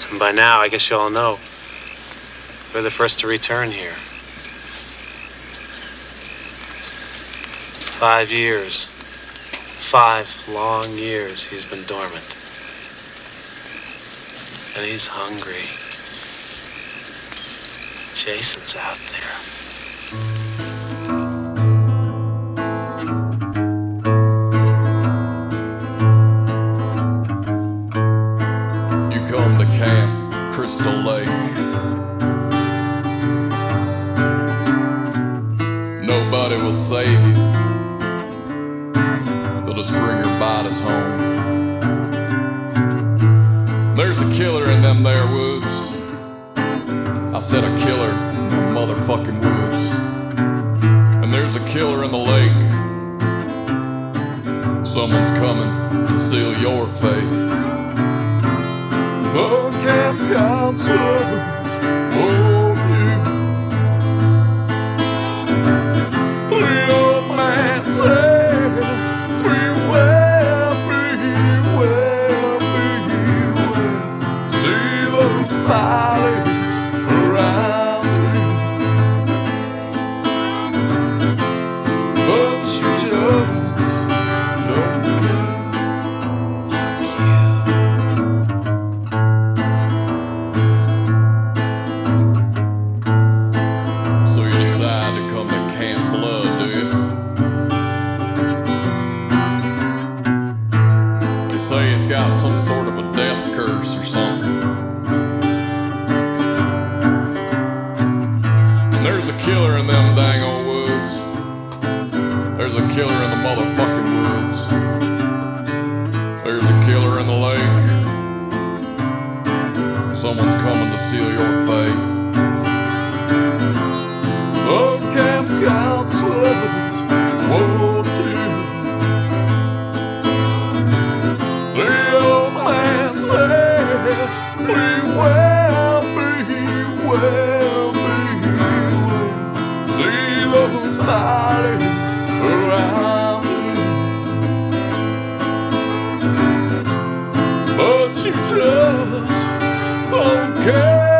And by now, I guess you all know, we're the first to return here. 5 years. 5 long years he's been dormant. And he's hungry. Jason's out there. You come to Camp Crystal Lake. Nobody will save you. They'll just bring your bodies home. There's a killer in them there woods. I said a killer in the motherfucking woods. And there's a killer in the lake. Someone's coming to seal your fate. Oh, camp counselors, oh, you. The old man said, be well, be well, be well. See those bodies around you. But you just don't care. So you decide to come to Camp Blood, do you? They say it's got some sort of a death curse or something. There's a killer in them dang old woods. There's a killer in the motherfucking woods. There's a killer in the lake. Someone's coming to seal your fate. Oh, camp counselors, won't you? The old man said, be well, be well, be well. See those bodies around you. But you just don't care.